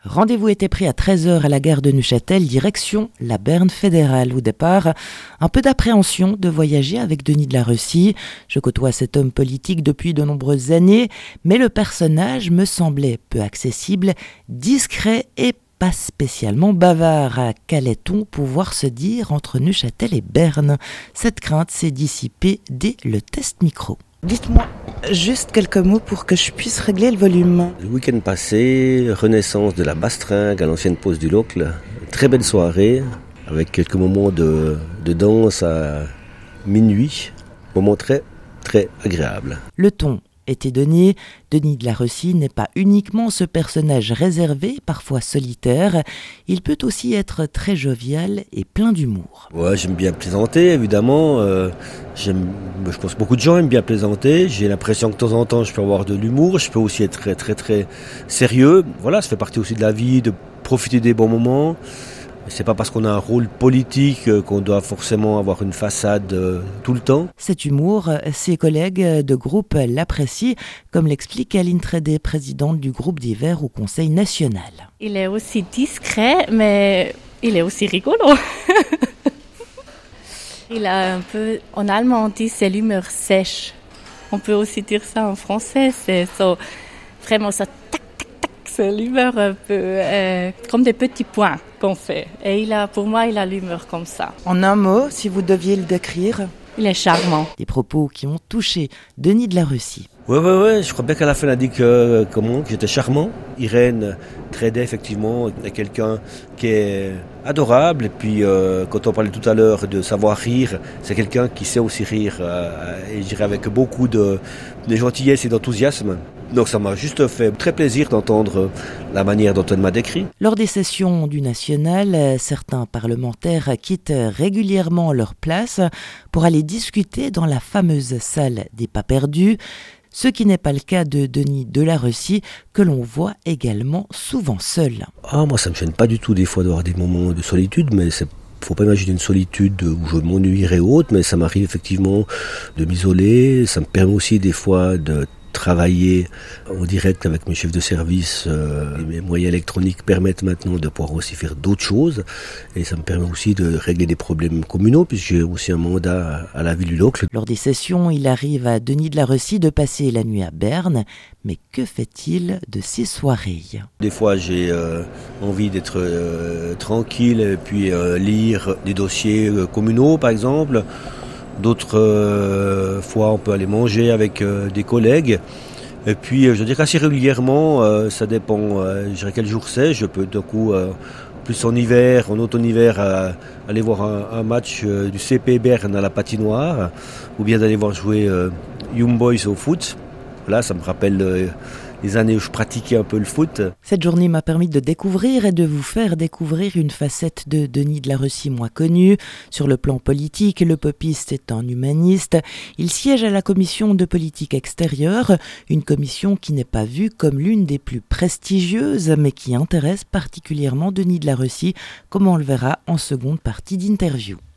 Rendez-vous était pris à 13h à la gare de Neuchâtel, direction la Berne fédérale. Au départ, un peu d'appréhension de voyager avec Denis de la Russie. Je côtoie cet homme politique depuis de nombreuses années, mais le personnage me semblait peu accessible, discret et pas spécialement bavard. Qu'allait-on pouvoir se dire entre Neuchâtel et Berne? Cette crainte s'est dissipée dès le test micro. Dites-moi juste quelques mots pour que je puisse régler le volume. Le week-end passé, renaissance de la Bastringue à l'ancienne pose du Locle. Très belle soirée avec quelques moments de danse à minuit. Moment très très agréable. Le ton était donné. Denis de la Russie n'est pas uniquement ce personnage réservé, parfois solitaire. Il peut aussi être très jovial et plein d'humour. Ouais, j'aime bien plaisanter, évidemment. Je pense que beaucoup de gens aiment bien plaisanter. J'ai l'impression que de temps en temps, je peux avoir de l'humour. Je peux aussi être très très très sérieux. Voilà, ça fait partie aussi de la vie, de profiter des bons moments. C'est pas parce qu'on a un rôle politique qu'on doit forcément avoir une façade tout le temps. Cet humour, ses collègues de groupe l'apprécient, comme l'explique Aline Trédé, présidente du groupe d'hiver au Conseil national. Il est aussi discret, mais il est aussi rigolo. Il a un peu, en allemand on dit c'est l'humeur sèche. On peut aussi dire ça en français, c'est so, vraiment ça tac tac tac, c'est l'humeur un peu comme des petits points qu'on fait. Et pour moi, il a l'humeur comme ça. En un mot, si vous deviez le décrire? Il est charmant. Des propos qui ont touché Denis de la Russie. Ouais, je crois bien qu'à la fin, elle a dit que j'étais charmant. Irène Trédé, effectivement, est quelqu'un qui est adorable. Et puis, quand on parlait tout à l'heure de savoir rire, c'est quelqu'un qui sait aussi rire, et je dirais avec beaucoup de gentillesse et d'enthousiasme. Donc ça m'a juste fait très plaisir d'entendre la manière dont elle m'a décrit. Lors des sessions du National, certains parlementaires quittent régulièrement leur place pour aller discuter dans la fameuse salle des pas perdus, ce qui n'est pas le cas de Denis de la Russie, que l'on voit également souvent seul. Moi ça me gêne pas du tout des fois d'avoir des moments de solitude, mais faut pas imaginer une solitude où je m'ennuierais ou autre, mais ça m'arrive effectivement de m'isoler. Ça me permet aussi des fois de travailler en direct avec mes chefs de service. Mes moyens électroniques permettent maintenant de pouvoir aussi faire d'autres choses, et ça me permet aussi de régler des problèmes communaux puisque j'ai aussi un mandat à la ville du Locle. Lors des sessions, il arrive à Denis de la Russie de passer la nuit à Berne, mais que fait-il de ces soirées? Des fois j'ai envie d'être tranquille et puis lire des dossiers communaux par exemple. D'autres fois, on peut aller manger avec des collègues. Et puis, je dirais assez régulièrement, ça dépend, je dirais quel jour c'est. Je peux d'un coup, plus en hiver, en automne-hiver, aller voir un match du CP Berne à la patinoire, ou bien d'aller voir jouer Young Boys au foot. Là, ça me rappelle les années où je pratiquais un peu le foot. Cette journée m'a permis de découvrir et de vous faire découvrir une facette de Denis de la Russie moins connue. Sur le plan politique, le popiste est un humaniste. Il siège à la commission de politique extérieure, une commission qui n'est pas vue comme l'une des plus prestigieuses, mais qui intéresse particulièrement Denis de la Russie, comme on le verra en seconde partie d'interview.